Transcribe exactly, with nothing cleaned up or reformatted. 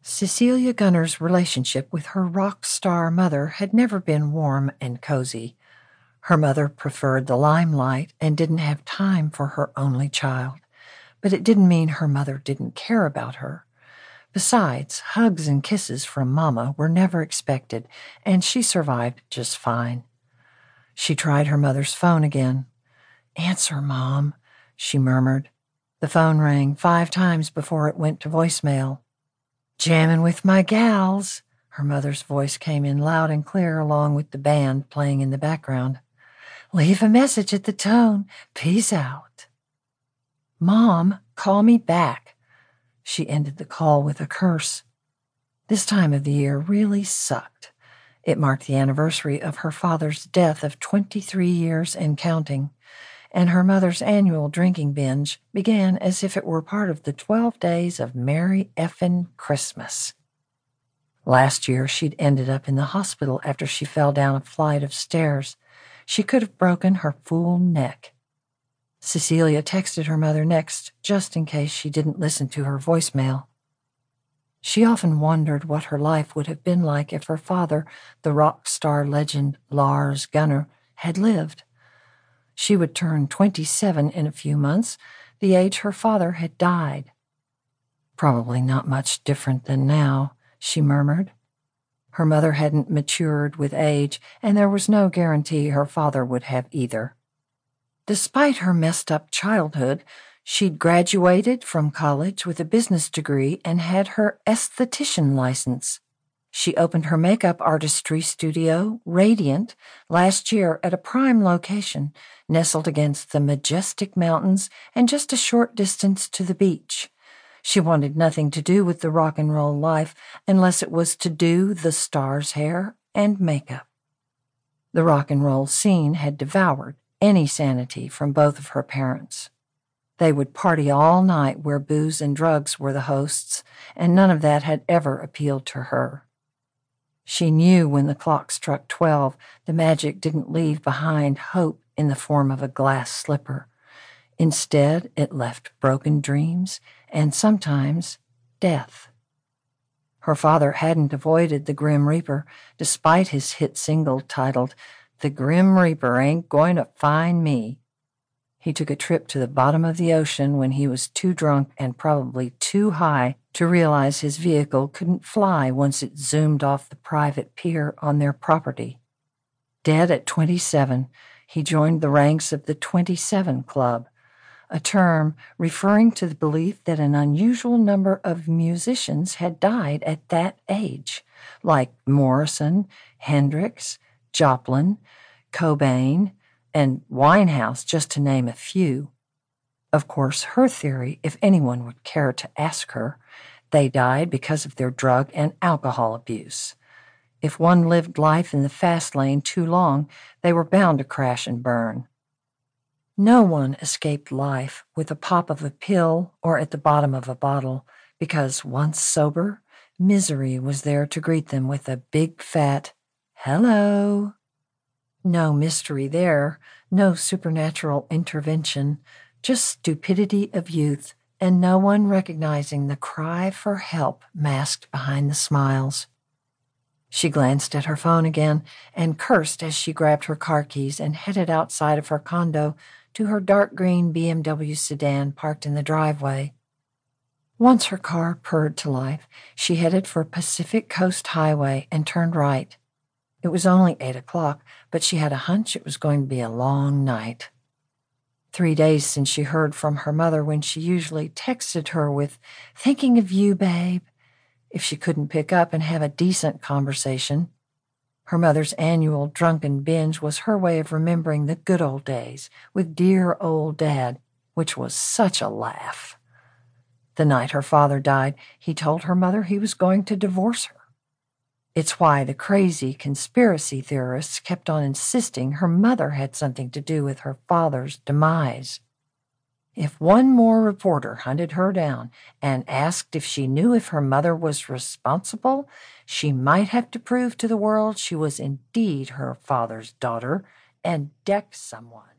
Cecilia Gunner's relationship with her rock star mother had never been warm and cozy. Her mother preferred the limelight and didn't have time for her only child, but it didn't mean her mother didn't care about her. Besides, hugs and kisses from Mama were never expected, and she survived just fine. She tried her mother's phone again. "Answer, Mom," she murmured. The phone rang five times before it went to voicemail. "Jammin' with my gals," her mother's voice came in loud and clear along with the band playing in the background. "Leave a message at the tone. Peace out." "Mom, call me back." She ended the call with a curse. This time of the year really sucked. It marked the anniversary of her father's death of twenty-three years and counting, and her mother's annual drinking binge began as if it were part of the twelve days of Merry Effin' Christmas. Last year, she'd ended up in the hospital after she fell down a flight of stairs. She could have broken her fool neck. Cecilia texted her mother next, just in case she didn't listen to her voicemail. She often wondered what her life would have been like if her father, the rock star legend Lars Gunner, had lived. She would turn twenty-seven in a few months, the age her father had died. "Probably not much different than now," she murmured. Her mother hadn't matured with age, and there was no guarantee her father would have either. Despite her messed-up childhood, she'd graduated from college with a business degree and had her esthetician license. She opened her makeup artistry studio, Radiant, last year at a prime location, nestled against the majestic mountains and just a short distance to the beach. She wanted nothing to do with the rock and roll life unless it was to do the star's hair and makeup. The rock and roll scene had devoured any sanity from both of her parents. They would party all night where booze and drugs were the hosts, and none of that had ever appealed to her. She knew when the clock struck twelve, the magic didn't leave behind hope in the form of a glass slipper. Instead, it left broken dreams and sometimes death. Her father hadn't avoided the Grim Reaper, despite his hit single titled, "The Grim Reaper Ain't Going to Find Me." He took a trip to the bottom of the ocean when he was too drunk and probably too high to realize his vehicle couldn't fly once it zoomed off the private pier on their property. Dead at twenty-seven, he joined the ranks of the twenty-seven Club, a term referring to the belief that an unusual number of musicians had died at that age, like Morrison, Hendrix, Joplin, Cobain, and Winehouse, just to name a few. Of course, her theory, if anyone would care to ask her, they died because of their drug and alcohol abuse. If one lived life in the fast lane too long, they were bound to crash and burn. No one escaped life with a pop of a pill or at the bottom of a bottle, because once sober, misery was there to greet them with a big fat hello. No mystery there, no supernatural intervention, just stupidity of youth, and no one recognizing the cry for help masked behind the smiles. She glanced at her phone again and cursed as she grabbed her car keys and headed outside of her condo to her dark green B M W sedan parked in the driveway. Once her car purred to life, she headed for Pacific Coast Highway and turned right. It was only eight o'clock, but she had a hunch it was going to be a long night. Three days since she heard from her mother when she usually texted her with, "Thinking of you, babe," if she couldn't pick up and have a decent conversation. Her mother's annual drunken binge was her way of remembering the good old days with dear old Dad, which was such a laugh. The night her father died, he told her mother he was going to divorce her. It's why the crazy conspiracy theorists kept on insisting her mother had something to do with her father's demise. If one more reporter hunted her down and asked if she knew if her mother was responsible, she might have to prove to the world she was indeed her father's daughter and deck someone.